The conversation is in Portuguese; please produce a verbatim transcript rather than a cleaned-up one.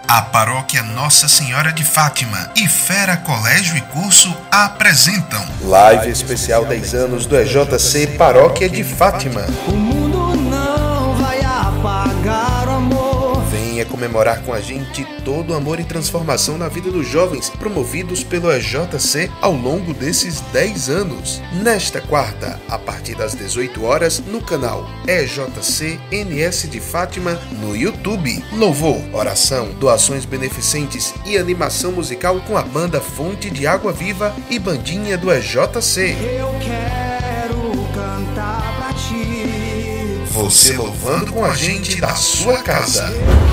A Paróquia Nossa Senhora de Fátima e Fera Colégio e Curso apresentam Live especial dez anos do E J C Paróquia de Fátima. O mundo não vai apagar o amor. Venha comemorar com a gente todo o amor e transformação na vida dos jovens promovidos pelo E J C ao longo desses dez anos. Nesta quarta, a partir das dezoito horas, no canal E J C N S de Fátima no YouTube. Louvor, oração, doações beneficentes e animação musical com a banda Fonte de Água Viva e bandinha do E J C. Eu quero cantar pra ti. Você louvando com a gente da sua casa.